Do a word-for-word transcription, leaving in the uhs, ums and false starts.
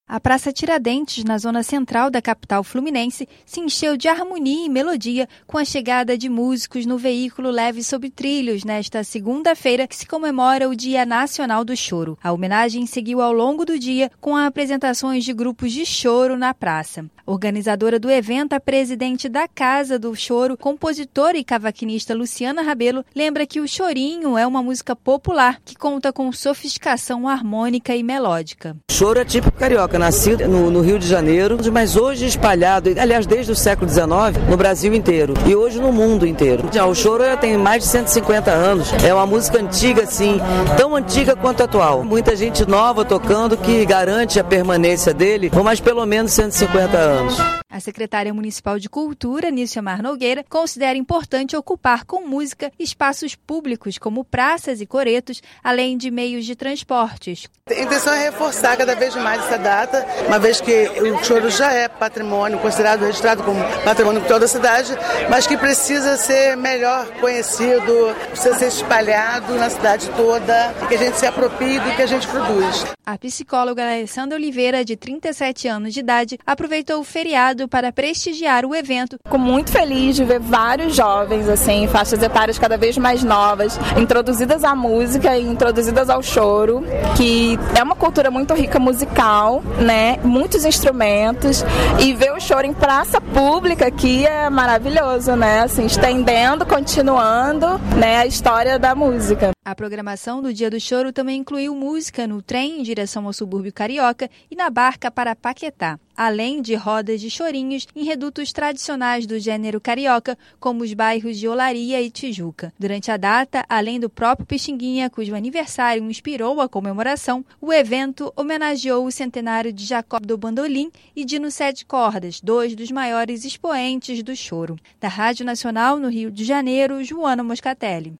A Praça Tiradentes, na zona central da capital fluminense, se encheu de harmonia e melodia com a chegada de músicos no veículo leve sobre trilhos nesta segunda-feira, que se comemora o Dia Nacional do Choro. A homenagem seguiu ao longo do dia com apresentações de grupos de choro na praça. Organizadora do evento, a presidente da Casa do Choro, compositora e cavaquinista Luciana Rabelo, lembra que o chorinho é uma música popular que conta com sofisticação harmônica e melódica. Choro é típico carioca, nascido no, no Rio de Janeiro, mas hoje espalhado, aliás, desde o século dezenove, no Brasil inteiro e hoje no mundo inteiro. Já, o choro tem mais de cento e cinquenta anos, é uma música antiga, assim, tão antiga quanto atual. Muita gente nova tocando que garante a permanência dele por mais pelo menos cento e cinquenta anos. A secretária municipal de Cultura, Níciamar Nogueira, considera importante ocupar com música espaços públicos como praças e coretos, além de meios de transportes. A intenção é reforçar cada vez mais essa data, uma vez que o choro já é patrimônio, considerado, registrado como patrimônio cultural da cidade, mas que precisa ser melhor conhecido, precisa ser espalhado na cidade toda, que a gente se aproprie do que a gente produz. A psicóloga Alessandra Oliveira, de trinta e sete anos de idade, aproveitou o feriado para prestigiar o evento. Fico muito feliz de ver vários jovens, assim, faixas etárias cada vez mais novas, introduzidas à música e introduzidas ao choro, que é uma cultura muito rica musical, né? Muitos instrumentos, e ver o choro em praça pública aqui é maravilhoso, né? Assim, estendendo, continuando, né, a história da música. A programação do Dia do Choro também incluiu música no trem em direção ao subúrbio carioca e na barca para Paquetá, além de rodas de chorinhos em redutos tradicionais do gênero carioca, como os bairros de Olaria e Tijuca. Durante a data, além do próprio Pixinguinha, cujo aniversário inspirou a comemoração, o evento homenageou o centenário de Jacob do Bandolim e Dino Sete Cordas, dois dos maiores expoentes do choro. Da Rádio Nacional, no Rio de Janeiro, Joana Moscatelli.